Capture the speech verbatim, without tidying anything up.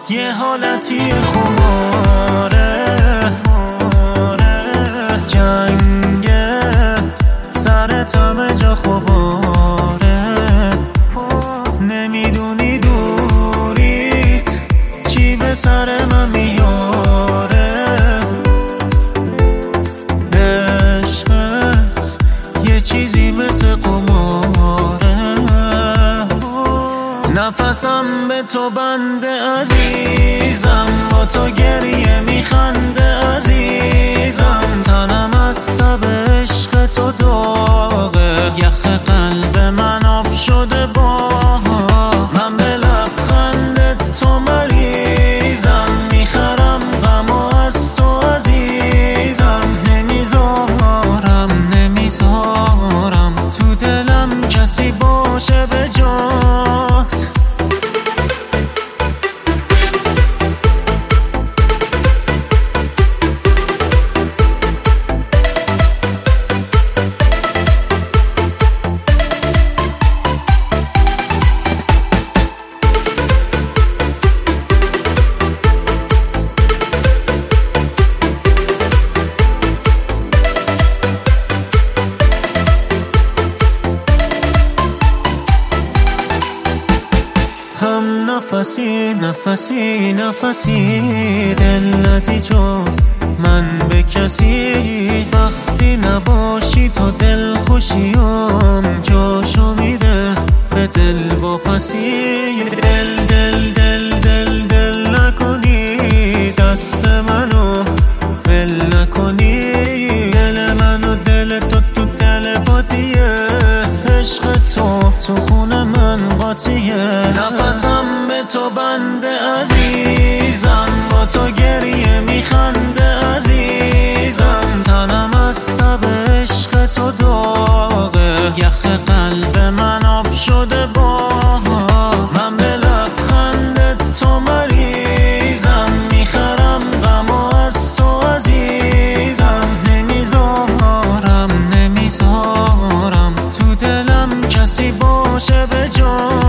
یه حالتی خماره، جنگ سرت همه جا خباره، نمیدونی دوریت چی به سر من میاره. عشقت یه چیزی مثل قماره، نفسم به تو بنده عزیزم، با تو گریه میخنده عزیزم، تنم از تب عشق تو داغه، یخ قلب من آب شده با من، به لبخند تو مریضم، میخرم غمو از تو عزیزم، نمیذارم نمیذارم تو دلم کسی باشه به جات. هم نفسی نفسی نفسی دلتی جز من به کسی، وقتی نباشی تو دل خوشیم جاشو میده به دل واپسی. دل دل دل دل دل نکنی دست منو ول نکنی، دل منو دل تو تو دل پاتیه، عشق تو تو خون من قاطیه، نفسم به تو بنده عزیزم، با تو گریه میخنده عزیزم، تنم از تب عشق تو داغه، یخ قلب من آب شده با من، به لبخند تو مریضم، میخرم غمو از تو عزیزم، نمیذارم نمیذارم تو دلم کسی باشه به جان.